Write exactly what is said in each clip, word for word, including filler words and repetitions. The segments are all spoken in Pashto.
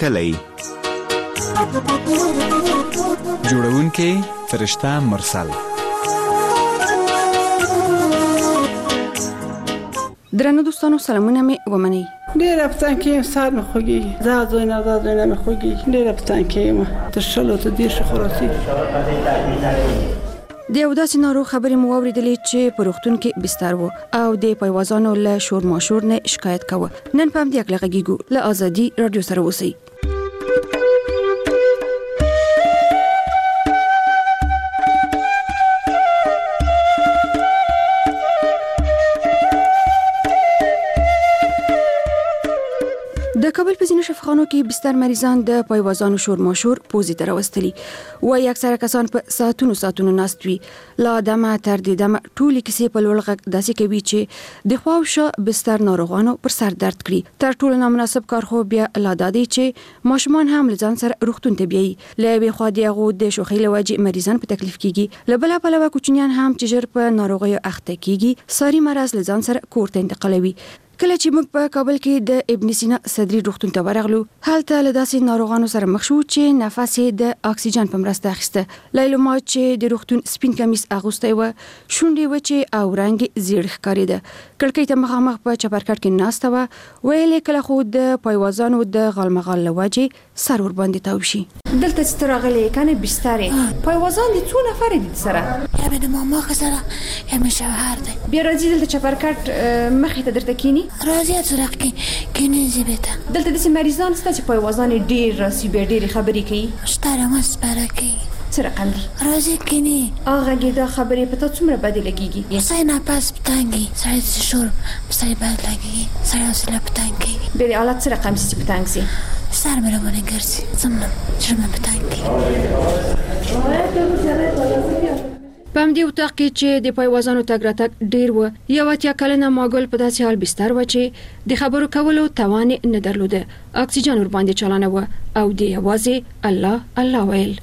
کلی. جوړونکي فرشته مرسل. درنو دوستانو سلامونه می ومني. ډېر پتن کې سار مې خوږي زه زوی نه زه زوی نه مې خوږي ډېر پتن کې ما تر شلو ته دې شو خلاصي. د یو داسې ناروغ خبرې مو واورېدلې چې په روغتون کې بستر و او د پایوازانو له شور ماشور نه شکایت کاوه. نن په همدې اړه غږیږو له ازادي رادیو سره اوسئ. د کابل په ځینو شفاخانو کې بستر مریضان د پایوازانو شور ماشور پوزي ته راوستلي وایي اکثره کسان په ساعتونو ساعتونو ناست وي. لا دمه تر دې دمه ټولې کیسې په لوړ غږ داسې کوي چې د خوا او شا بستر ناروغانو پر سر درد کړي. تر ټولو نامناسب کار خو بیا لا دا دی چې ماشومان هم له ځان سره روغتون ته بیایي. له یوې خوا د هغو د شوخۍ له وجې مریضان په تکلیف کېږي، له بله پلوه کوچنیان هم چې ژر په ناروغیو اخته کېږي ساري مرض له ځان سره کور ته انتقالوي. کله چې موږ په کابل کې د ابن سینا صدري روغتون ته ورغلو، هلته له داسې ناروغانو سره مخ شو چې نفس یې د اکسیجن په مرسته اخیسته. لیلما چې د روغتون سپین کمیس اغوستی و، شونډې وچې او رنګ یې زیړ ښکارېده. کړکۍ ته مخامخ په چپرکټ کې ناسته وه. ویلې کله خو د پایوازانو د غالمغال له وجې سر ورباندې تاو شي. دلته چې ته راغلی کنه بستر یې پایوازان دي څو نفر دي سره؟ یا مې د ماما سره یا مې شوهر دی. بیا راځي دلته چپرکټ مخې ته درته کینی؟ راځي څراغ کې کینې بيته. دلته د مریضان ست چې پایوازان ډیر راسي به ډیر خبرې کوي. ستاره مسپاره کوي. څه رقم دي؟ راځي کینې. هغه ګیدا خبرې پته څومره بدله کیږي. سای نه پاس پتانګي سای شور سای بد لګي سای اصله پتانګي. به حالت څه رقم سي پتانګ سي؟ سر مې راونه ګرځي څنګه چې مې پتانګي. په همدې اتاق کې چې د پایوازانو تګ راتګ ډیر و، یو اتیا کلنه ماګل په داسې حال بستر و چې د خبرو کولو توان نه درلوده. اکسیجن ور باندې چالانه و او د یوازې الله الله ویل.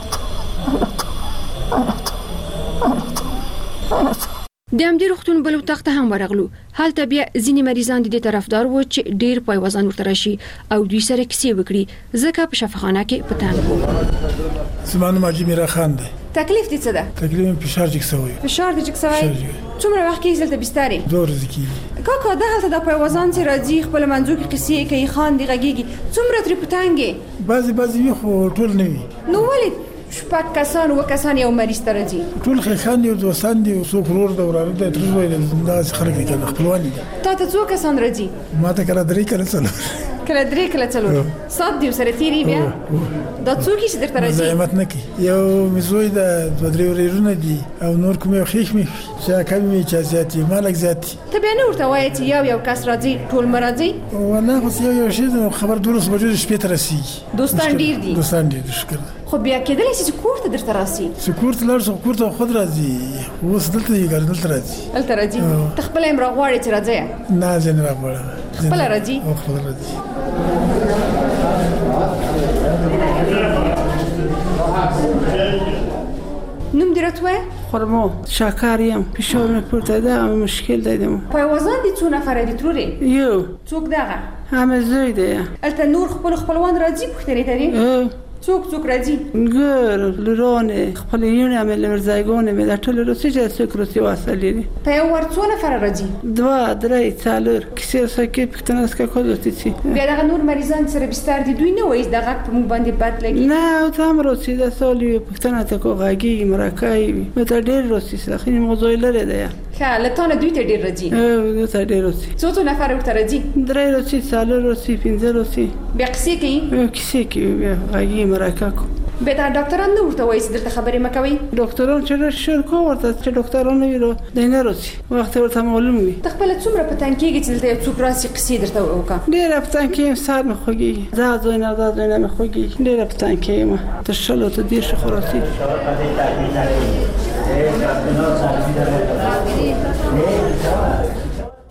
د همدې روغتون بل اتاق ته هم ورغلو. هلته بیا ځینې مریضان د دې طرفدار وو چې ډیر پایوازان ورته راشي او دوی سره کیسې وکړي، ځکه په شفاخانه کې پتنګ وو. زمانه ماجی میرا خان دی. تکلیف دې څه ده؟ تکلیف مې فشار جګسوي. فشار دې جګسوي؟ څومره وخت کې دلته بستر یې؟ دوه ورځې کېږي. کاکا دغلته د پایوازان چې راځي خپل منځو کې قصې کوي، خاندي غږیږي، څومره ترې پتنګې؟ بعضې بعضې وي خو ټول نه وي. نو ولې شپږ کسان اووه کسان یو مریض ته راځي؟ ټول ښیښان دي او دوستان دي، څوک ورور ده وراره ده ترور وایي داسې خلک دي که خپلوان دي. تا ته څو کسان راځي؟ ما ته کله درې کله څلور. کله درې کله څلور. سات دي ورسره تېري بیا؟ دا څوک چې درته راځي؟ زحمت نه کوي. یو مې زوی ده، دوه درې ورېرونه دي او نور کوم یو ښیښ مې چا کم وي چا زیات وي، ما لږ زیات دي. ته بیا نه ورته وایې چې یو یو کس راځي ټول مه راځئ؟ والله خو یو یو شی ده، خبر دولس بجو د شپې ته رسېږي. دوستان ډېر دي؟ دوستان ډېر دي شکر ده. خو بیا کېدلی شي چې کور ته درته راسي؟ چې کور ته لاړ شو کور ته خود راځي، اوس دلته یې ګر دلته راځي. دلته راځي؟ ته خپله هم راغواړې چې راځې؟ نه زه نه راغواړم. خپله راځي؟ او خپله راځي. نوم دې راته ووایه؟ خرما شکر یم، فشار مې پورته ده، همه مشکل دیدم. پایوازان دي څو نفره دي ترورې؟ یو. څوک دغه؟ همه زوی دی. هلته نور خپل خپلوان راځي پوښتنې لري؟ څوک څوک راځي؟ ګر لورانې خپلویونه مې له مرزایګانې مې دا ټول روسي چې څوک روسي وصل دي. په یو ور څو نفره راځي؟ دوه درې څلور کیسې سکه پښتنه سکه کول دي. بیا دغه نور مریضان سره بستر دي، دوی نه وایي دغه په موږ باندې بد لګي؟ نه او ته هم روسي ده سالي پښتنه ته کو غږی مرکای مې ته ډېر روسي سره خې موضوع لري ده. ښه له تا نه دوی ته ډېر راځي؟ او ته ډېر روسي. څو څو نفر ورته راځي؟ درې روسي څلور روسي پنځه روسي. بیا کیسې کوي؟ کیسې کوي بیا غږی مرکا کو. به دا ډاکټران نه ورته وایي چې دلته خبرې مه کوئ؟ ډاکټران چې شور کو ورته چې ډاکټران نه ویلو دی نه راځي، وخت ورته معلوم وي. ته خپله څومره پتنګ کېږي چې دلته یو څوک راسي قصې درته وکړه؟ ډېره پتنګ کېږم، سر مې خوږېږي زه زوی نه زه زوی نه مې خوږېږي ډېره پتنګ کېږم تر شلو ته دېرشو خو رسېږي.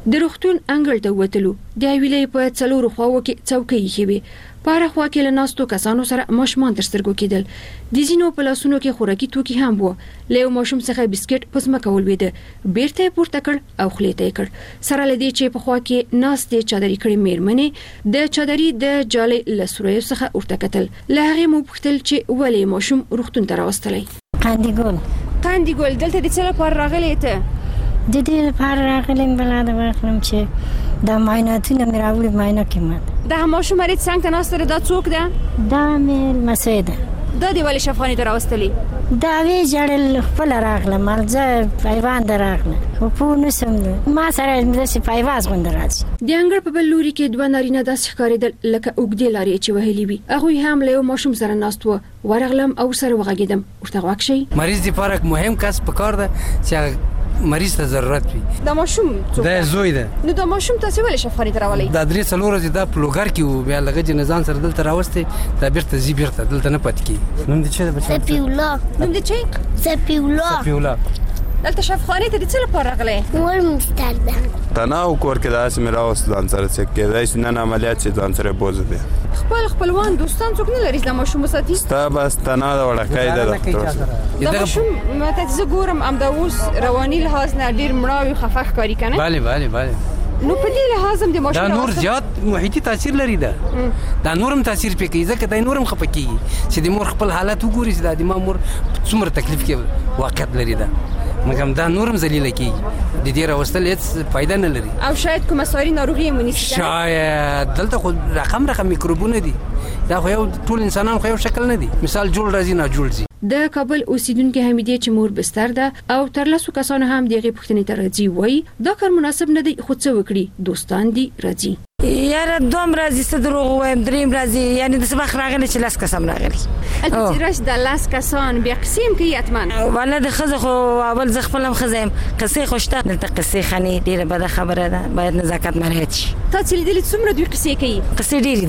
د روغتون انګړ ته وتلو د ویلې په څلورو خواو کې څوکۍ خېوي پاره خوا کې لناستو کسانو سره ماشومان تر سترګو کېدل د زینو په لاسونو کې خوراکي توکي هم وو له ماشوم څخه بسکټ پسمه کول وېده بیرته پورته کړ او خلیته کړ سره لدی چې په خوا کې ناس د چادرې کړي میرمنې د چادرې د جالې لسروي څخه ورته کتل له هغه مو پوښتل چې ولې ماشوم روغتون ته راوستلې قندی ګل قندی ګل دلته د څه لپاره راغلې ته د دې لپاره راغلم بلاده واخلم چې د معایناتونه مې راوړي معاینه کې دا ماشوم مرید څنګه ته ناستره دا څوک ده دا مې مسیده دا دی ولې شفخاني ته راوستلې دا وی جړل خپل راغله مرزه پیوان دراغله خو په نسم ما سره مې پیواز غوند راځي د انګړ په بل لوري کې دوه نارینه داسې ښکارېدل لکه اوږدې لارې چې وهلې وي هغوی هم له ماشوم سره ناست وو ورغلم او سره وغږېدم ورته غوږ شي مریض دی پارک مهم کس پکار ده چې مریض ته ضرورت وي دا ماشوم څوک دا زوی ده نو دا ماشوم تاسو ولې شفخاني ته راولې دا درې څلور ورځې دا پلوګر کې وو بیا لږه جنازان سره دلته راوستي دا بیرته زی بیرته دلته نه پات کی نوم دې څه ده بچا سپیولا نوم دې څه سپیولا سپیولا دلته شفخاني ته د څه لپاره راغلې مور مستردان تناو کور کې داسې مې راوست ځان سره چې کېدای شي نن عملیات چې ځان سره بوزه دی خپل خپلوان دوستان څوک نه لري د ماشوم ساتي ستا بس تنا دا وړکای ده ډاکټر دا ماشوم ماته زه ګورم ام دا اوس رواني لحاظ نه ډیر مړاوي خفه ښکاري کنه bale bale bale نو په دې لحاظ هم د ماشوم دا نور زیات محیطي تاثیر لري دا دا نورم تاثیر پکې ځکه دا نورم خپکیږي چې د مور خپل حالت وګوري چې د ما مور څومره تکلیف کې واقعیت لري دا مګم دا نورم ذلیل کیږي د دې راوستل هیڅ فائدہ نه لري او شاید کومه ساري ناروغي مونږ شاید دلته خو رقم رقم میکروبونه دي دا خو یو ټول انسانان خو یو شکل نه دي مثال جوړ راځي نه جوړ ځي د کابل اوسیدونکو حمیدې چې مور بستر ده او تر لاسو کسانو هم دغه پښتنې ته راځي وای دا کار مناسب نه دی خو څه وکړي دوستان دي راځي یاره دوم راځي څه دروغ وایم دریم راځي یعنی د سبا راغلی چې لاس کسم راغلی البته راش د لاس کسان بیا قسم کې یتمن ولا د خزه خو اول ز خپل هم خزم قصې خوشته دلته قصې خني ډیره بده خبره ده باید نزاکت مراعات شي تا چې لیدل څومره دوی قصې کوي قصې ډیره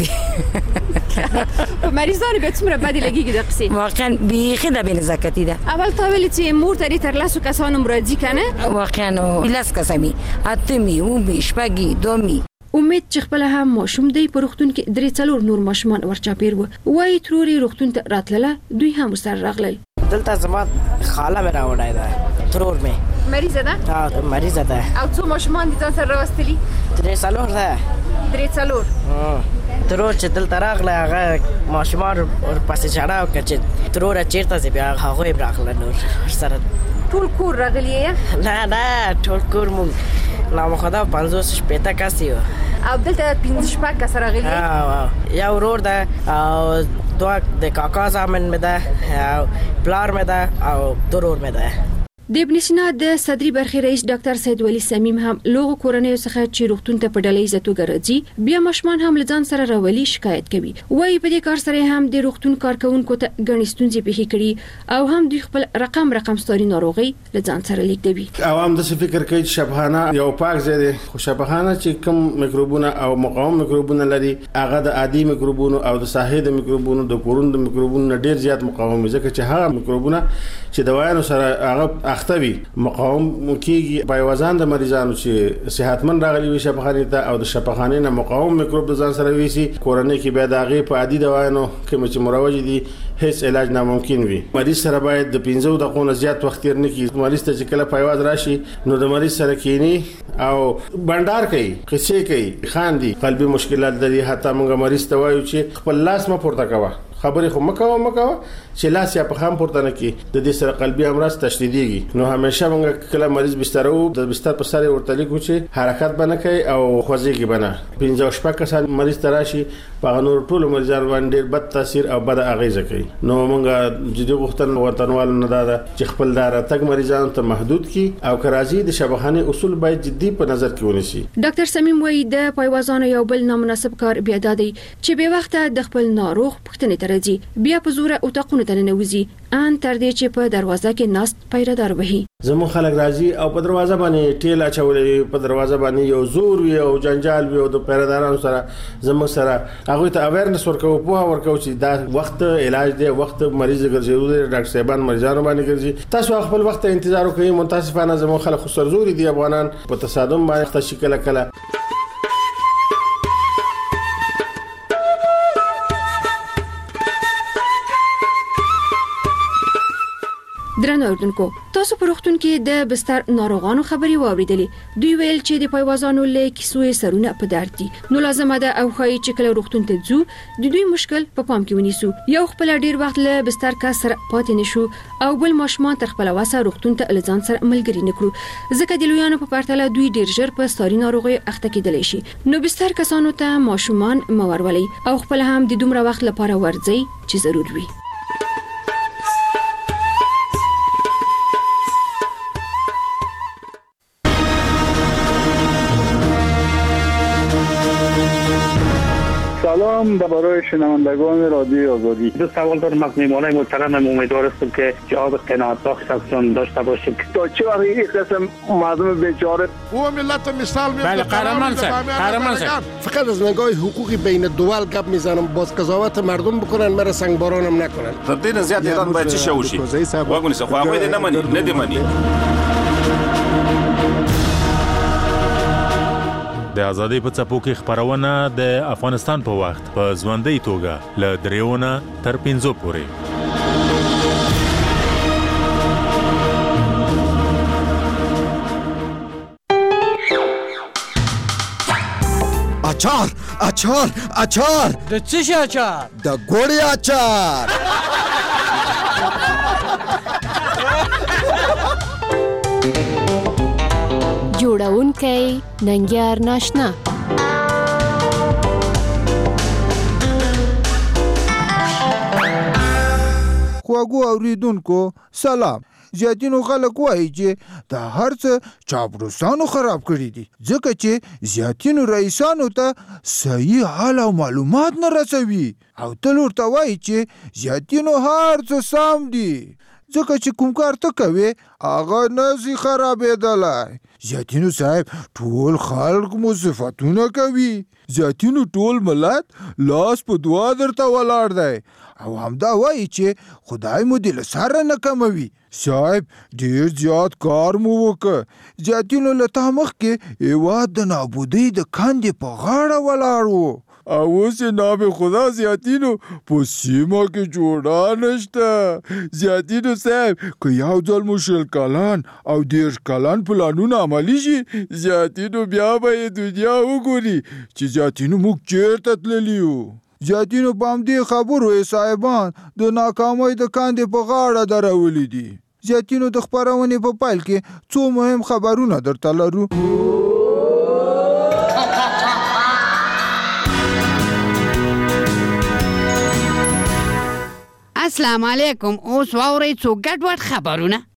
دي په مریضانو به څومره بده لګیږي د قصې واقعا بیخي د بنزاکتی ده اول تا ویل چې مور ته تر لاسو کسانو مرادي کنه واقعا لاس کسمي اتمی او بشپګي دومي امید چې خپل هم ماشوم دی په روغتون کې درې څلور نور ماشومان ورچاپیر وو وای تروري روغتون ته راتلله دوی هم سره راغلل دلته زما خاله مې راوړای ده ترور مې مریضه ده ها مریضه ده او څو ماشومان دي ځان سره راوستلي درې څلور ده درې څلور ترور چې دلته راغله هغه ماشومان ورپسې چاړه وکړه چې ترور چیرته ځي بیا هغوی راغله نور سره ټول کور راغلی یې نه نه ټول کور مونږ نامخدا پنځوس شپېته کس یو او دلته پنځه شپږ کس راغلي یو ورور ده او دوه د کاکا زامن مې ده او پلار مې ده او درور مې ده د ابن سینا د صدري برخې رئیس ډاکټر سید ولی سمیم هم لوغو کورنۍ څخه چې روغتون ته په ډلې زتو ګرځي بیا مشمان هم لځان سره راولي شکایت کوي وایي په دې کار سره هم د روغتون کارکونکو ته غني ستونزې پیښې کړي او هم دوی خپل رقم رقم ستوري ناروغي لځان سره لیکدوي عوام د فکر کوي چې شبهانه یو پاک ځای دی خو شبهانه چې کوم میکروبونه او مقاوم میکروبونه لري هغه د عادي میکروبونو او د صحي د میکروبونو د کورون د میکروبونو ډیر زیات مقاوم ځکه چې هغه میکروبونه چې دوايانو سره هغه اختوي مقاوم کیږي په وزن د مریضانو چې صحتمن راغلي وي شفاخانه ته او د شفاخانه نه مقاوم میکروب د ځان سره ویسي کورنۍ کې به داغه په عادي دوايانو کې چې مروج دي هیڅ علاج ناممکن وي مریض سره باید د پنځو دقیقو زیات وخت تیر نه کیږي مریض ته چې کله پایواز راشي نو د مریض سره کینی او بندار کوي قصې کوي خاندي قلبي مشکلات لري حتی موږ مریض ته وایو چې خپل لاس م پورته کوه خبرې خو مکو مکو چې لاس یا په خام پورته نه کی د دې سره قلبي امراض تشدیديږي نو همیشه موږ کله مریض بستر او د بستر په سره ورته لیکو چې حرکت بنه کوي او خوځيږي بنه پنځه شپږ کسان مریض تراشي په نور ټول مریضان باندې بد تاثیر او بد اغیزه کوي نو موږ جدي غوښتن وطنوال نه دا چې خپل دار تک مریضان ته محدود کی او کرازي د شبخانه اصول باید جدي په نظر کې ونیسي ډاکټر سمیم وایي د پایوازانو یو بل نامناسب کار بیا دادی چې به وخت د خپل ناروغ پښتنې ترځي بیا په زوره او تقونه ته ننوځي ان تر دې چې په دروازه کې ناست پیردار وهي. زموږ خلک راځي او په دروازه باندې ټیل اچولې، په دروازه باندې یو زور وي او جنجال وي او د پیردارانو سره زموږ سره هغه ته اویرنس ورکو، په ورکو چې دا وخت علاج دی، وخت مریض ګرځېدو دی، ډاکټر صاحبان مریضانو باندې ګرځي. تاسو خپل وخت انتظار وکړئ. متاسفانه زموږ خلک خو سرزوري دي افغانان په تصادم باندې تشکل کله. درنو اوردونکو، تاسو په روغتون کې د بستر ناروغانو خبري واوریدلې. دوی ویل چې د پایوازانو له کیسو سرونه په درد دي، نو لازمه ده او خای چې کله روغتون ته ځو د دوی مشکل په پام کې ونیسو. یو خپل ډیر وخت له بستر کا سره پاتې نشو او بل ماشومان تر خپل واسه روغتون ته لزان سره ملګری نکړو، ځکه د لویانو په پرتله دوی ډیر ژر په ستاري ناروغي اخته کېدلی شي. نو بستر کسانو ته ماشومان مورولي او خپل هم د دومره وخت لپاره ورځي چې ضرور وي. سلام به برای شنوندگان رادیو آزادی. دو سوال دارم از میهمانای محترمم. امیدوار هستم که جواب قناعت بخش ازشون داشته باشیم. تا چه وقت این قسم مردم بیچاره او ملت مثال میاد. بله قهرمان صاحب، قهرمان صاحب. فقط از نگاه حقوقی بین الدول گپ میزنم، باز قضاوت مردم بکنن، مرا سنگبارانم نکنن. تر دې زیات ایران باید چی شوشي واګونی څه خو هغه دې نه مني نه دې مني. د ازادۍ په څپو کې خبرونه د افغانستان په وخت په ژوندۍ توګه له دریونه تر پنځو پورې. اچار اچار اچار د څه شي اچار؟ د ګوړې اچار. جوړونکی ننګیار ناشنا. خواږو اوریدونکو سلام. زیاتینو خلک وایي چې دا هر څه چاپلوسانو خراب کړي دي، ځکه چې زیاتینو رئیسانو ته صحیح حال او معلومات نه رسوي او تل ورته وایي چې زیاتینو هر څه سم دي، ځکه چې کوم کار ته کوي هغه نشي خرابېدلی. زیاتینو صاحب ټول خلک مو صفتونه کوي، زیاتینو ټول ملت لاس په دعا درته ولاړ دی او همدا وایي چې خدای مو دې له سره نه کموي. صاحب ډېر زیات کار مو وکړ. زیاتینو له تا مخکې هېواد د نابودۍ د کندې په غاړه ولاړ و او اوس یې نام خدا زیاتینو په سیمه کې جوړه نشته. زیاتینو صاحب که یو ځل مو شل کلان او دېرش کلان پلانونه عملي شي، زیاتینو بیا به یې دنیا وګوري چې زیاتینو موږ چېرته تللي یو. زیاتینو په همدې خبرو یې صاحبان د ناکامۍ د کندې په غاړه درولي دي. زیاتینو د خپرونې په پیل کې څو مهم خبرونه درته لرو. السلام علیکم. اوس واورئ څو ګډوډ خبرونه.